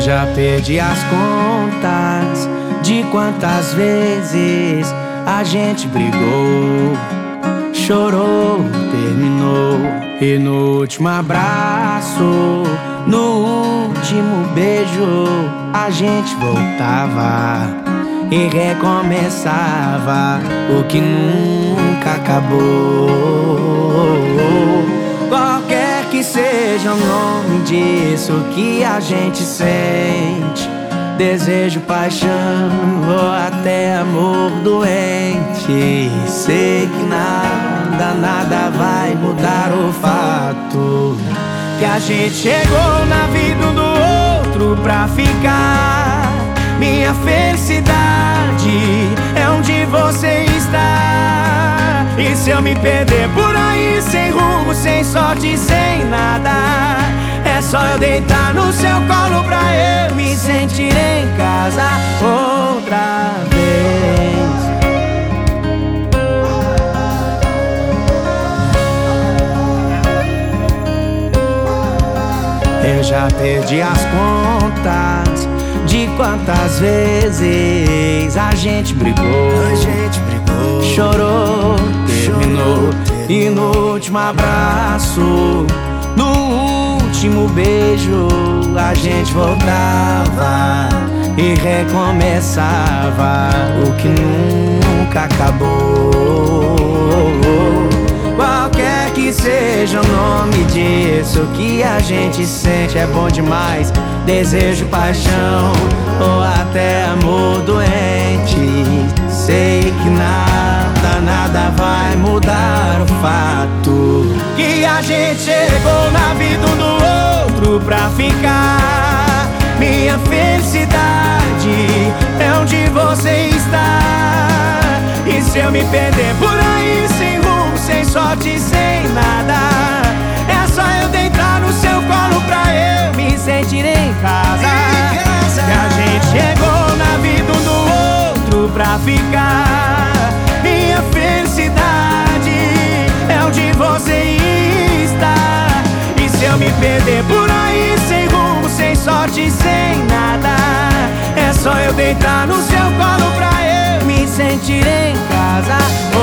já perdi as contas de quantas vezes a gente brigou, chorou, terminou. E no último abraço, no último beijo, a gente voltava e recomeçava o que nunca acabou. Qualquer que seja o nome disso que a gente sente, desejo, paixão ou até amor doente, sei que nada vai mudar o fato que a gente chegou na vida um do outro pra ficar. Minha felicidade é onde você está. E se eu me perder por aí, sem rumo, sem sorte, sem nada, é só eu deitar no seu colo pra eu me sentir em casa outra vez. Eu já perdi as contas de quantas vezes a gente brigou, chorou, terminou. E no último abraço, no último beijo, a gente voltava e recomeçava o que nunca acabou. Qualquer que seja o nome disso que a gente sente, é bom demais. Desejo, paixão ou até amor doente, sei que nada vai mudar o fato que a gente chegou na vida um do outro pra ficar. Minha felicidade é onde você está. E se eu me perder por aí, sem rumo, sem sorte, sem nada, é só eu deitar no seu colo pra eu me sentir em casa. Que a gente chegou na vida um do outro pra ficar. Minha felicidade é onde você está. E se eu me perder por aí, sem rumo, sem sorte, sem nada, é só eu deitar no seu colo pra eu me sentir em casa.